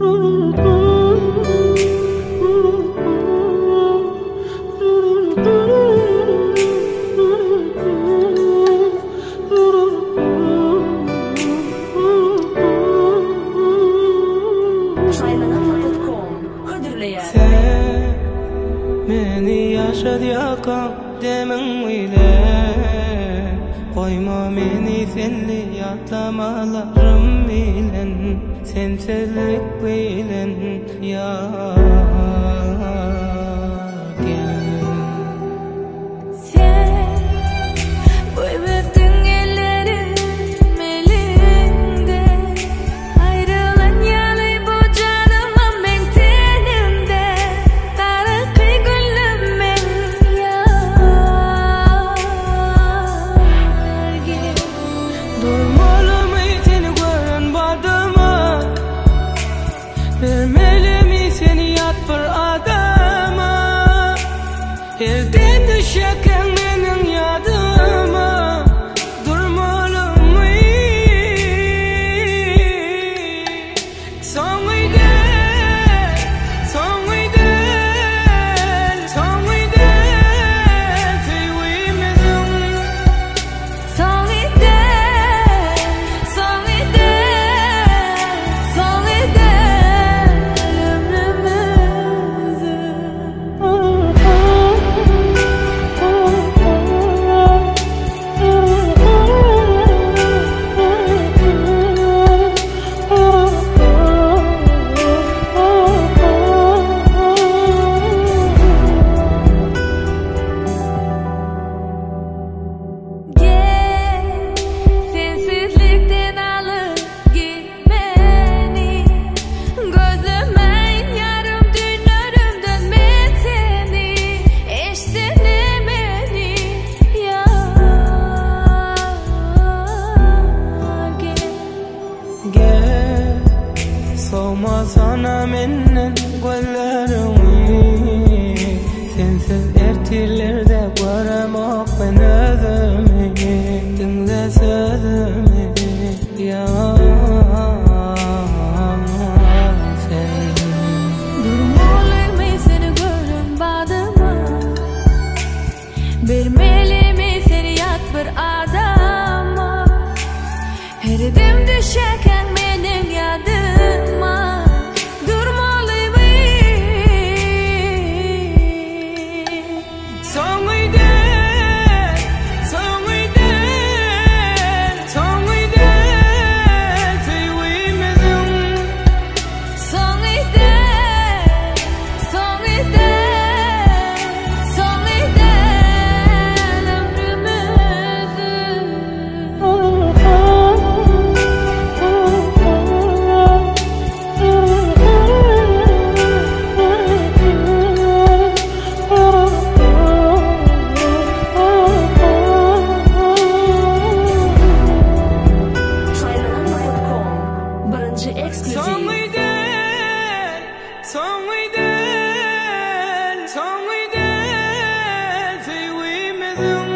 Meni yaşad yakam demin bilen Koyma meni senli yatlamalarım bilen Sensizlik bilen ya gel Sen koyuvertin ellerim elinde Ayrılan yalı bu canıma men tenimde Tarıkı gülüm men yar gel Durmalım seni gören badıma Vermeli mi seni yat bir adama Elden düşerken benim yadıma Durmalı mı Son gider, son gider, son gider Sevimizim Son gider, son gider, son gider Gel, sensizlikten alıp git beni Gözümen yarım dünürümden ben seni Eştinemeni yar gel Gel, soğuma sana mennen gözlerimi Sensiz ertirlerde göremek ben özümü Dinle sözümü ya sen Durmalı mı seni görün badıma Vermeli mi seni yat bir adama Eridim düşerken benim yadıma Durmalı mı Son gider, son gider, son gider Sevimizim Son gider, son gider, son gider ömrümüzü Birinci ekskluziv Son gider, son gider, son gider Sevimizim